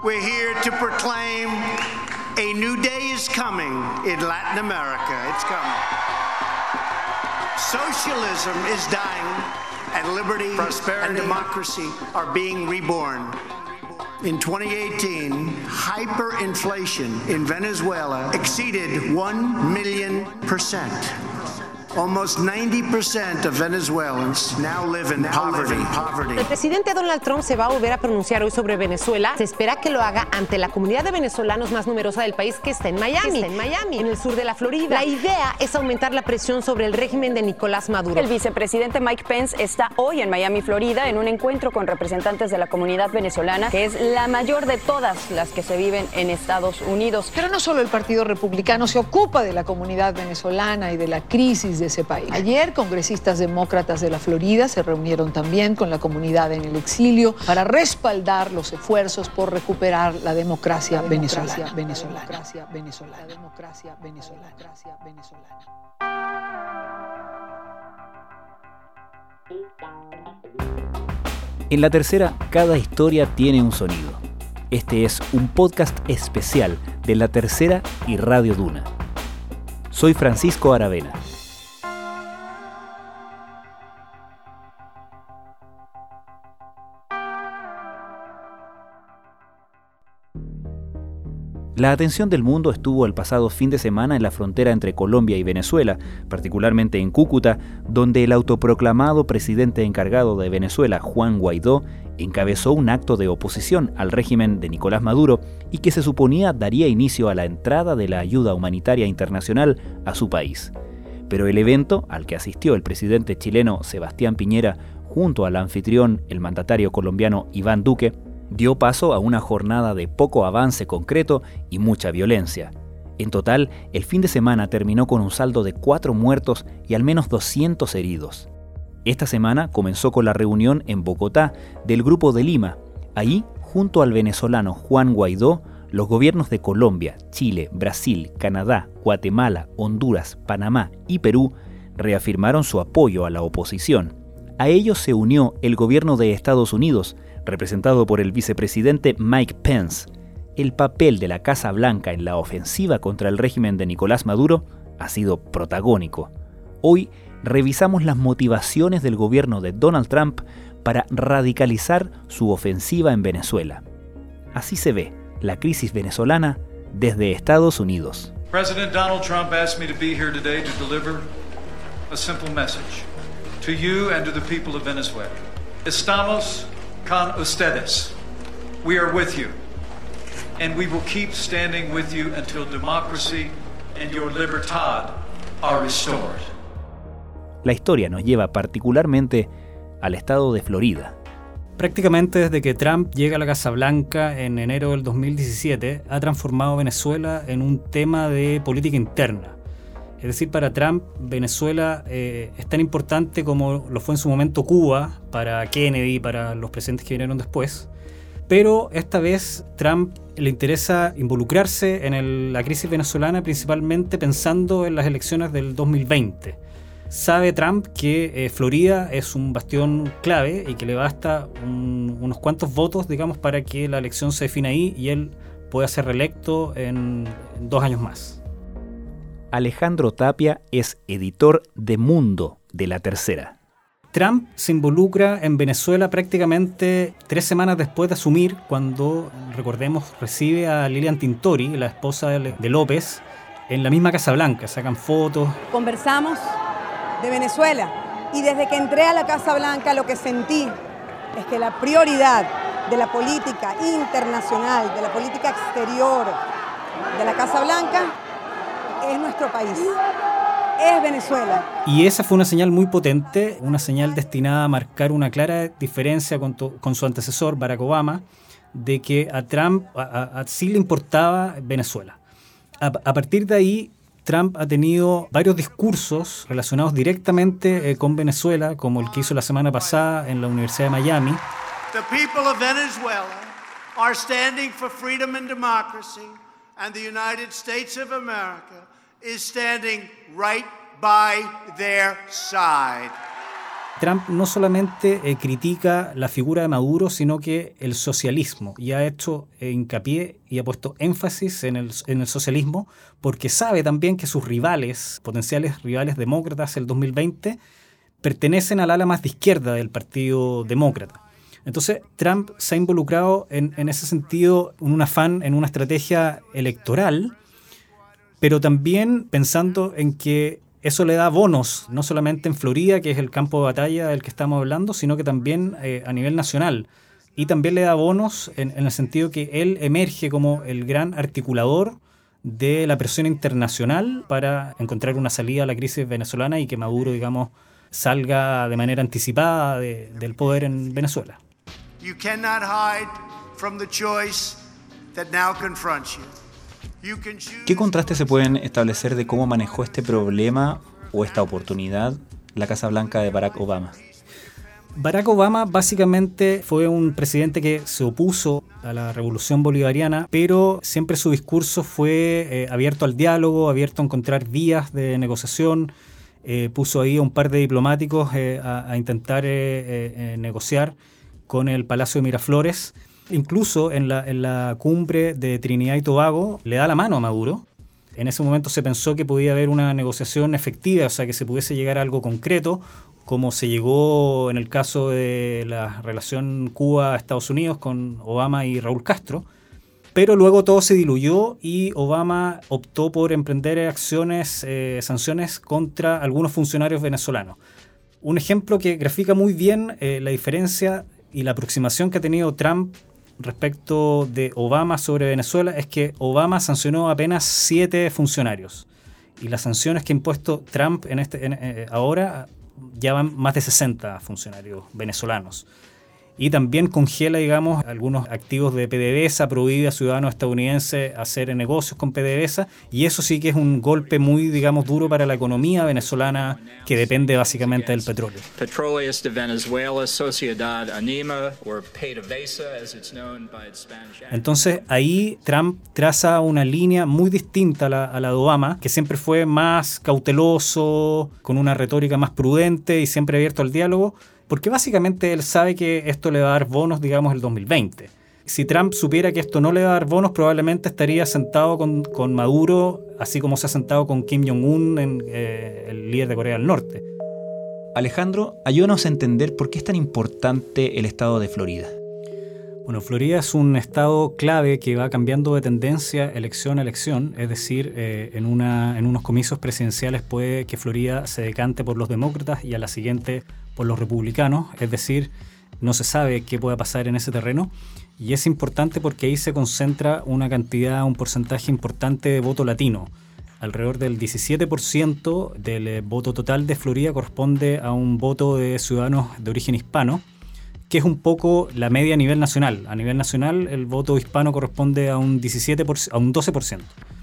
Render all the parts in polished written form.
We're here to proclaim a new day is coming in Latin America. It's coming. Socialism is dying, and liberty, prosperity, and democracy are being reborn. In 2018, hyperinflation in Venezuela exceeded 1 million%. Almost 90% of Venezuelans now live in poverty. El presidente Donald Trump se va a volver a pronunciar hoy sobre Venezuela. Se espera que lo haga ante la comunidad de venezolanos más numerosa del país que está en Miami, en el sur de la Florida. La idea es aumentar la presión sobre el régimen de Nicolás Maduro. El vicepresidente Mike Pence está hoy en Miami, Florida, en un encuentro con representantes de la comunidad venezolana, que es la mayor de todas las que se viven en Estados Unidos. Pero no solo el Partido Republicano se ocupa de la comunidad venezolana y de la crisis de ese país. Ayer, congresistas demócratas de la Florida se reunieron también con la comunidad en el exilio para respaldar los esfuerzos por recuperar la democracia venezolana. En La Tercera, cada historia tiene un sonido. Este es un podcast especial de La Tercera y Radio Duna. Soy Francisco Aravena. La atención del mundo estuvo el pasado fin de semana en la frontera entre Colombia y Venezuela, particularmente en Cúcuta, donde el autoproclamado presidente encargado de Venezuela, Juan Guaidó, encabezó un acto de oposición al régimen de Nicolás Maduro y que se suponía daría inicio a la entrada de la ayuda humanitaria internacional a su país. Pero el evento, al que asistió el presidente chileno Sebastián Piñera junto al anfitrión, el mandatario colombiano Iván Duque, dio paso a una jornada de poco avance concreto y mucha violencia. En total, el fin de semana terminó con un saldo de 4 muertos y al menos 200 heridos. Esta semana comenzó con la reunión en Bogotá del Grupo de Lima. Ahí, junto al venezolano Juan Guaidó, los gobiernos de Colombia, Chile, Brasil, Canadá, Guatemala, Honduras, Panamá y Perú reafirmaron su apoyo a la oposición. A ellos se unió el gobierno de Estados Unidos, representado por el vicepresidente Mike Pence. El papel de la Casa Blanca en la ofensiva contra el régimen de Nicolás Maduro ha sido protagónico. Hoy revisamos las motivaciones del gobierno de Donald Trump para radicalizar su ofensiva en Venezuela. Así se ve la crisis venezolana desde Estados Unidos. President Donald Trump asked me to be here today to deliver a simple message to you and to the people of Venezuela. Estamos con ustedes. We are with you. And we will keep standing with you until democracy and your libertad are restored. La historia nos lleva particularmente al estado de Florida. Prácticamente desde que Trump llega a la Casa Blanca en enero del 2017, ha transformado Venezuela en un tema de política interna. Es decir, para Trump, Venezuela es tan importante como lo fue en su momento Cuba, para Kennedy, para los presidentes que vinieron después. Pero esta vez Trump le interesa involucrarse en la crisis venezolana, principalmente pensando en las elecciones del 2020. Sabe Trump que Florida es un bastión clave y que le basta unos cuantos votos, digamos, para que la elección se defina ahí y él pueda ser reelecto en 2 años más. Alejandro Tapia es editor de Mundo de La Tercera. Trump se involucra en Venezuela prácticamente 3 semanas después de asumir, cuando, recordemos, recibe a Lilian Tintori, la esposa de López, en la misma Casa Blanca. Sacan fotos. Conversamos de Venezuela y desde que entré a la Casa Blanca lo que sentí es que la prioridad de la política internacional, de la política exterior de la Casa Blanca es nuestro país, es Venezuela. Y esa fue una señal muy potente, una señal destinada a marcar una clara diferencia con su antecesor, Barack Obama, de que a Trump sí le importaba Venezuela. A partir de ahí, Trump ha tenido varios discursos relacionados directamente con Venezuela, como el que hizo la semana pasada en la Universidad de Miami. The people of Venezuela are standing for freedom and democracy, and the United States of America is standing right by their side. Trump no solamente critica la figura de Maduro, sino que el socialismo, y ha hecho hincapié y ha puesto énfasis en el socialismo, porque sabe también que sus rivales, potenciales rivales demócratas del 2020, pertenecen al ala más de izquierda del Partido Demócrata. Entonces, Trump se ha involucrado en ese sentido, en un afán, en una estrategia electoral, pero también pensando en que eso le da bonos, no solamente en Florida, que es el campo de batalla del que estamos hablando, sino que también a nivel nacional. Y también le da bonos en el sentido que él emerge como el gran articulador de la presión internacional para encontrar una salida a la crisis venezolana y que Maduro, digamos, salga de manera anticipada del poder en Venezuela. You cannot hide from the choice that now confronts you. ¿Qué contrastes se pueden establecer de cómo manejó este problema o esta oportunidad la Casa Blanca de Barack Obama? Barack Obama básicamente fue un presidente que se opuso a la revolución bolivariana, pero siempre su discurso fue abierto al diálogo, abierto a encontrar vías de negociación. Puso ahí a un par de diplomáticos a intentar negociar con el Palacio de Miraflores. Incluso en la cumbre de Trinidad y Tobago le da la mano a Maduro. En ese momento se pensó que podía haber una negociación efectiva, o sea, que se pudiese llegar a algo concreto, como se llegó en el caso de la relación Cuba-Estados Unidos con Obama y Raúl Castro. Pero luego todo se diluyó y Obama optó por emprender acciones, sanciones contra algunos funcionarios venezolanos. Un ejemplo que grafica muy bien la diferencia y la aproximación que ha tenido Trump respecto de Obama sobre Venezuela es que Obama sancionó apenas 7 funcionarios y las sanciones que ha impuesto Trump ahora ya van más de 60 funcionarios venezolanos. Y también congela, digamos, algunos activos de PDVSA, prohíbe a ciudadanos estadounidenses hacer negocios con PDVSA, y eso sí que es un golpe muy, digamos, duro para la economía venezolana, que depende básicamente del petróleo. Petróleos de Venezuela, Sociedad Anima, o PDVSA, as it's known by its Spanish. Entonces ahí Trump traza una línea muy distinta a la de Obama, que siempre fue más cauteloso, con una retórica más prudente y siempre abierto al diálogo, porque básicamente él sabe que esto le va a dar bonos, digamos, el 2020. Si Trump supiera que esto no le va a dar bonos, probablemente estaría sentado con Maduro, así como se ha sentado con Kim Jong-un, el líder de Corea del Norte. Alejandro, ayúdanos a entender por qué es tan importante el estado de Florida. Bueno, Florida es un estado clave que va cambiando de tendencia elección a elección, es decir, en unos comicios presidenciales puede que Florida se decante por los demócratas y a la siguiente por los republicanos, es decir, no se sabe qué pueda pasar en ese terreno, y es importante porque ahí se concentra un porcentaje importante de voto latino. Alrededor del 17% del voto total de Florida corresponde a un voto de ciudadanos de origen hispano, que es un poco la media a nivel nacional. A nivel nacional, el voto hispano corresponde a un 12%.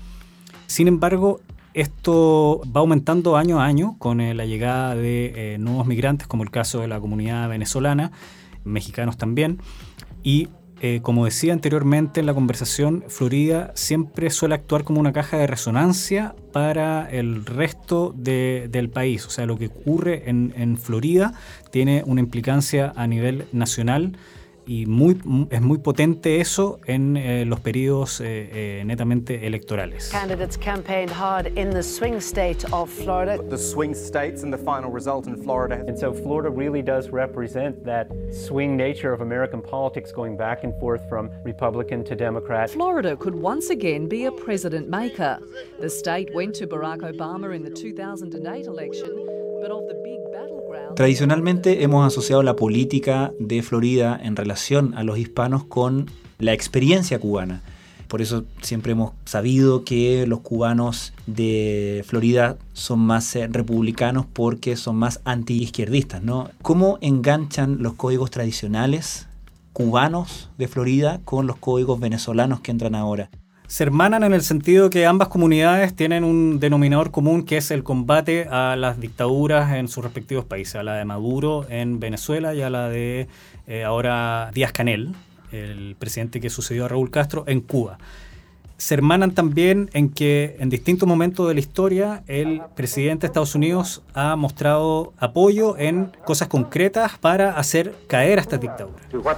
Sin embargo, esto va aumentando año a año con la llegada de nuevos migrantes, como el caso de la comunidad venezolana, mexicanos también. Y como decía anteriormente en la conversación, Florida siempre suele actuar como una caja de resonancia para el resto del país. O sea, lo que ocurre en Florida tiene una implicancia a nivel nacional y es muy potente eso en los periodos netamente electorales. Candidates campaigned hard in the swing state of Florida. The swing states and the final result in Florida. And so Florida really does represent that swing nature of American politics going back and forth from Republican to Democrat. Florida could once again be a president maker. The state went to Barack Obama in the 2008 election, but of the big battleground. Tradicionalmente hemos asociado la política de Florida en relación a los hispanos con la experiencia cubana. Por eso siempre hemos sabido que los cubanos de Florida son más republicanos porque son más antiizquierdistas, ¿no? ¿Cómo enganchan los códigos tradicionales cubanos de Florida con los códigos venezolanos que entran ahora? Se hermanan en el sentido que ambas comunidades tienen un denominador común, que es el combate a las dictaduras en sus respectivos países, a la de Maduro en Venezuela y a la de ahora Díaz-Canel, el presidente que sucedió a Raúl Castro en Cuba. se hermanan también en que en distintos momentos de la historia el presidente de Estados Unidos ha mostrado apoyo en cosas concretas para hacer caer a esta dictadura.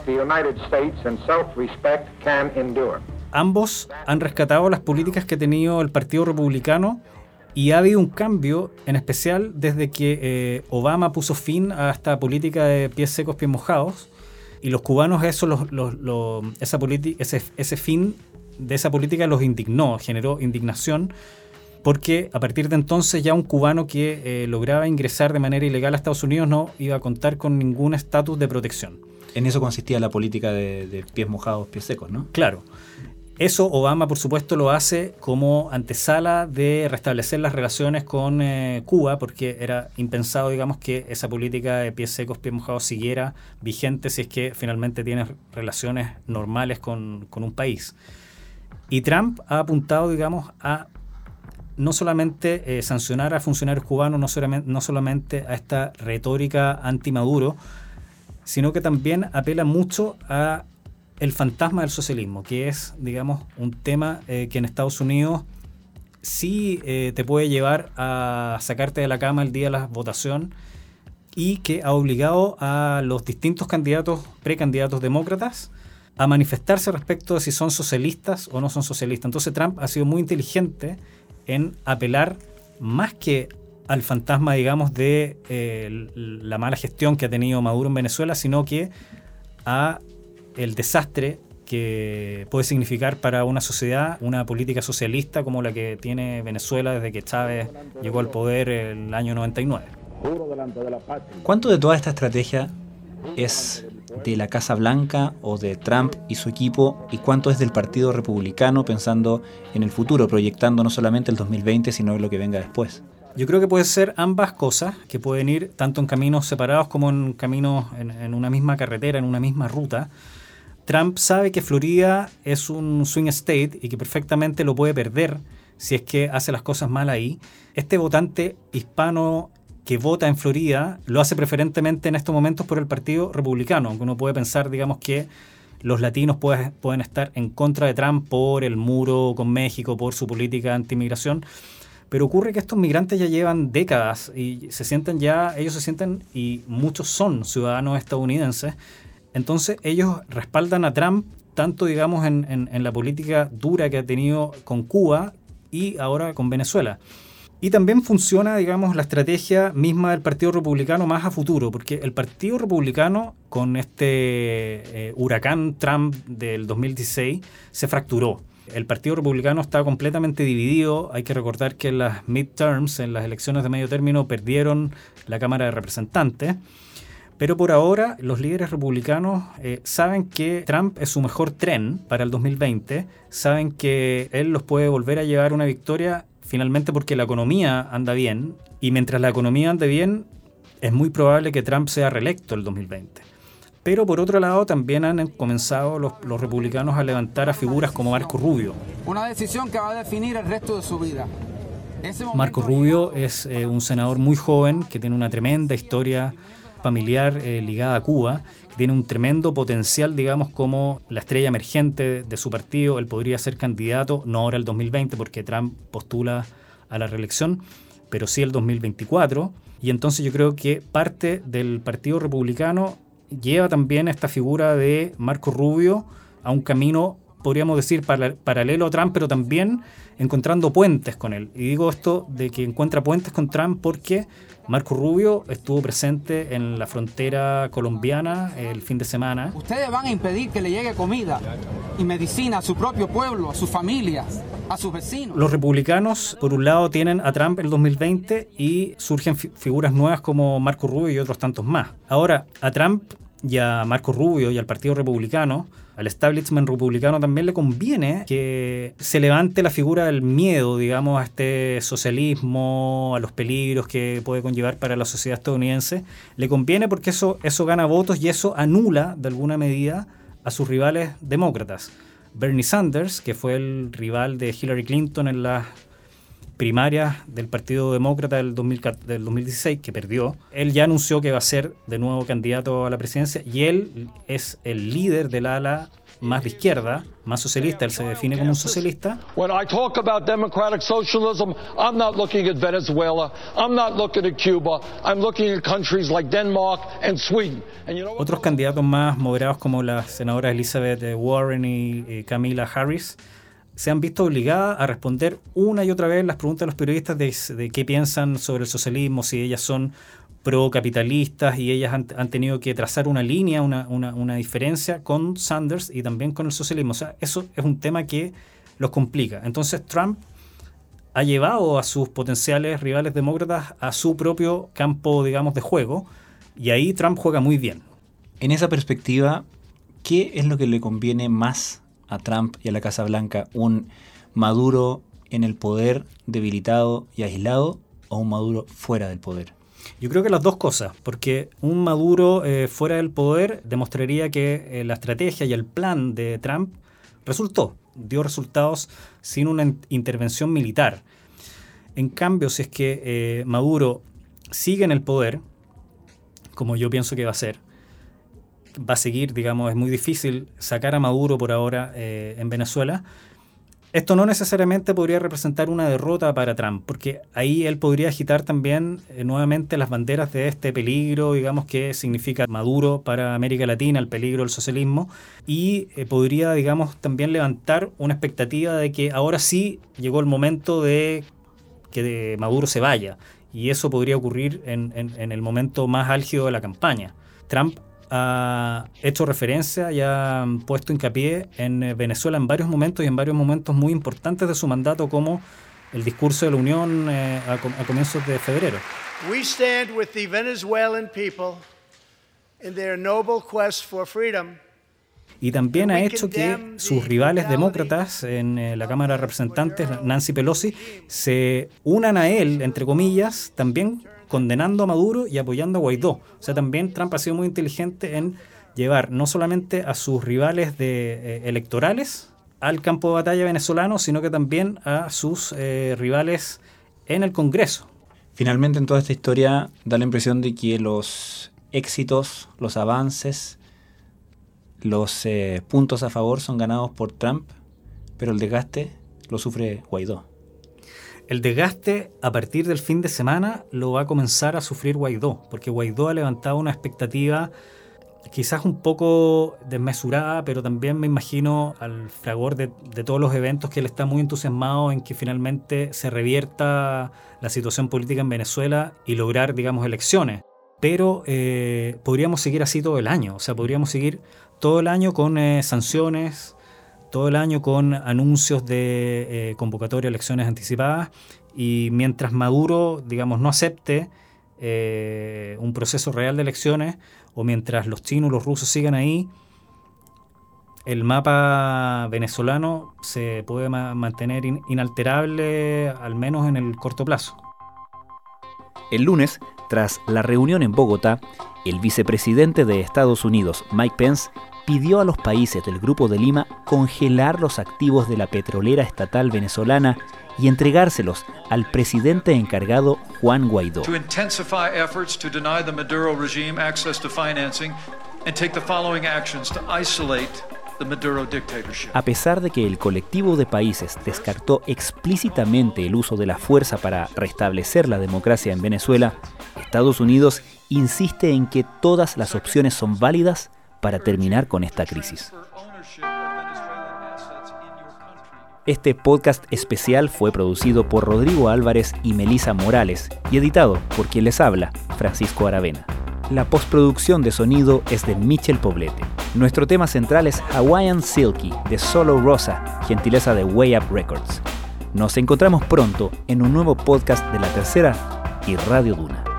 Ambos han rescatado las políticas que ha tenido el Partido Republicano y ha habido un cambio, en especial desde que Obama puso fin a esta política de pies secos, pies mojados, y los cubanos ese fin de esa política los indignó, generó indignación, porque a partir de entonces ya un cubano que lograba ingresar de manera ilegal a Estados Unidos no iba a contar con ningún estatus de protección. En eso consistía la política de pies mojados, pies secos, ¿no? Claro. Eso Obama, por supuesto, lo hace como antesala de restablecer las relaciones con Cuba, porque era impensado, digamos, que esa política de pies secos, pies mojados siguiera vigente si es que finalmente tienes relaciones normales con un país. Y Trump ha apuntado, digamos, a no solamente sancionar a funcionarios cubanos, no solamente a esta retórica anti-Maduro, sino que también apela mucho a el fantasma del socialismo, que es, digamos, un tema que en Estados Unidos sí te puede llevar a sacarte de la cama el día de la votación y que ha obligado a los distintos precandidatos demócratas a manifestarse respecto de si son socialistas o no son socialistas. Entonces Trump ha sido muy inteligente en apelar más que al fantasma, digamos, de la mala gestión que ha tenido Maduro en Venezuela, sino que a el desastre que puede significar para una sociedad una política socialista como la que tiene Venezuela desde que Chávez llegó al poder el año 99. ¿Cuánto de toda esta estrategia es de la Casa Blanca o de Trump y su equipo, y cuánto es del Partido Republicano pensando en el futuro, proyectando no solamente el 2020, sino lo que venga después? Yo creo que puede ser ambas cosas, que pueden ir tanto en caminos separados como en caminos en una misma carretera, en una misma ruta. Trump sabe que Florida es un swing state y que perfectamente lo puede perder si es que hace las cosas mal ahí. Este votante hispano que vota en Florida lo hace preferentemente en estos momentos por el Partido Republicano, aunque uno puede pensar, digamos, que los latinos pueden estar en contra de Trump por el muro con México, por su política anti-inmigración, pero ocurre que estos migrantes ya llevan décadas y ellos se sienten, y muchos son ciudadanos estadounidenses. Entonces ellos respaldan a Trump tanto, digamos, en la política dura que ha tenido con Cuba y ahora con Venezuela. Y también funciona, digamos, la estrategia misma del Partido Republicano más a futuro, porque el Partido Republicano con este huracán Trump del 2016 se fracturó. El Partido Republicano está completamente dividido. Hay que recordar que en las midterms, en las elecciones de medio término, perdieron la Cámara de Representantes. Pero por ahora los líderes republicanos saben que Trump es su mejor tren para el 2020, saben que él los puede volver a llevar una victoria finalmente porque la economía anda bien, y mientras la economía ande bien es muy probable que Trump sea reelecto el 2020. Pero por otro lado también han comenzado los republicanos a levantar a figuras como Marco Rubio. Una decisión que va a definir el resto de su vida. Marco Rubio es un senador muy joven que tiene una tremenda historia familiar ligada a Cuba, que tiene un tremendo potencial, digamos, como la estrella emergente de su partido. Él podría ser candidato, no ahora el 2020, porque Trump postula a la reelección, pero sí el 2024. Y entonces yo creo que parte del Partido Republicano lleva también esta figura de Marco Rubio a un camino, podríamos decir, paralelo a Trump, pero también encontrando puentes con él. Y digo esto de que encuentra puentes con Trump porque Marco Rubio estuvo presente en la frontera colombiana el fin de semana. Ustedes van a impedir que le llegue comida y medicina a su propio pueblo, a sus familias, a sus vecinos. Los republicanos, por un lado, tienen a Trump en el 2020 y surgen figuras nuevas como Marco Rubio y otros tantos más. Ahora, a Trump y a Marco Rubio y al Partido Republicano, al establishment republicano también le conviene que se levante la figura del miedo, digamos, a este socialismo, a los peligros que puede conllevar para la sociedad estadounidense. Le conviene porque eso gana votos y eso anula, de alguna medida, a sus rivales demócratas. Bernie Sanders, que fue el rival de Hillary Clinton en las primarias del Partido Demócrata del 2016, que perdió, él ya anunció que va a ser de nuevo candidato a la presidencia y él es el líder del ala más de izquierda, más socialista. Él se define como un socialista. When I talk about democratic socialism, I'm not looking at Venezuela, I'm not looking at Cuba, I'm looking at countries like Denmark and Sweden. And you know, otros candidatos más moderados como las senadoras Elizabeth Warren y Kamala Harris se han visto obligadas a responder una y otra vez las preguntas de los periodistas de qué piensan sobre el socialismo, si ellas son procapitalistas, y ellas han tenido que trazar una línea, una diferencia con Sanders y también con el socialismo. O sea, eso es un tema que los complica. Entonces Trump ha llevado a sus potenciales rivales demócratas a su propio campo, digamos, de juego, y ahí Trump juega muy bien. En esa perspectiva, ¿qué es lo que le conviene más a Trump y a la Casa Blanca? ¿Un Maduro en el poder, debilitado y aislado, o un Maduro fuera del poder? Yo creo que las dos cosas, porque un Maduro fuera del poder demostraría que la estrategia y el plan de Trump dio resultados sin una intervención militar. En cambio, si es que Maduro sigue en el poder, como yo pienso que va a seguir, digamos, es muy difícil sacar a Maduro por ahora en Venezuela. Esto no necesariamente podría representar una derrota para Trump, porque ahí él podría agitar también nuevamente las banderas de este peligro, digamos, que significa Maduro para América Latina, el peligro del socialismo, y podría, digamos, también levantar una expectativa de que ahora sí llegó el momento de que Maduro se vaya, y eso podría ocurrir en el momento más álgido de la campaña. Trump ha hecho referencia y ha puesto hincapié en Venezuela en varios momentos y en varios momentos muy importantes de su mandato, como el discurso de la Unión a comienzos de febrero. We stand with the Venezuelan people in their noble quest for freedom. Y también ha hecho que sus rivales demócratas en la Cámara de Representantes, Nancy Pelosi, se unan a él, entre comillas, también condenando a Maduro y apoyando a Guaidó. O sea, también Trump ha sido muy inteligente en llevar no solamente a sus rivales electorales al campo de batalla venezolano, sino que también a sus rivales en el Congreso. Finalmente, en toda esta historia da la impresión de que los éxitos, los avances, los puntos a favor son ganados por Trump, pero el desgaste lo sufre Guaidó. El desgaste a partir del fin de semana lo va a comenzar a sufrir Guaidó, porque Guaidó ha levantado una expectativa quizás un poco desmesurada, pero también me imagino al fragor de todos los eventos que él está muy entusiasmado en que finalmente se revierta la situación política en Venezuela y lograr, digamos, elecciones. Pero podríamos seguir así todo el año, o sea, podríamos seguir todo el año con sanciones, todo el año con anuncios de convocatoria a elecciones anticipadas, y mientras Maduro, digamos, no acepte un proceso real de elecciones, o mientras los chinos y los rusos sigan ahí, el mapa venezolano se puede mantener inalterable, al menos en el corto plazo. El lunes, tras la reunión en Bogotá, el vicepresidente de Estados Unidos, Mike Pence, pidió a los países del Grupo de Lima congelar los activos de la petrolera estatal venezolana y entregárselos al presidente encargado Juan Guaidó. To intensify efforts to deny the Maduro regime access to financing and take the following actions to isolate the Maduro dictatorship. A pesar de que el colectivo de países descartó explícitamente el uso de la fuerza para restablecer la democracia en Venezuela, Estados Unidos insiste en que todas las opciones son válidas para terminar con esta crisis. Este podcast especial fue producido por Rodrigo Álvarez y Melissa Morales y editado por quien les habla, Francisco Aravena. La postproducción de sonido es de Michel Poblete. Nuestro tema central es Hawaiian Silky de Solo Rosa, gentileza de Way Up Records. Nos encontramos pronto en un nuevo podcast de La Tercera y Radio Duna.